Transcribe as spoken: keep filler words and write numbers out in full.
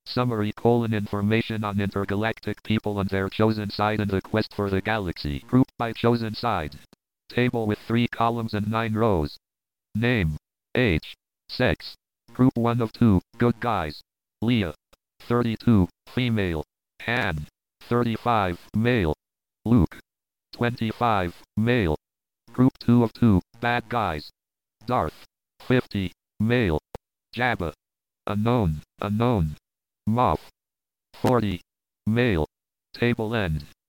Summary colon information on intergalactic people and their chosen side in the quest for the galaxy. Group by chosen side. Table with three columns and nine rows. Name. Age. Sex. Group one of two. Good guys. Leah. thirty-two. Female. Han. thirty-five. Male. Luke. twenty-five. Male. Group two of two. Bad guys. Darth. fifty. Male. Jabba. Unknown. Unknown. Moff. forty. Male. Table end.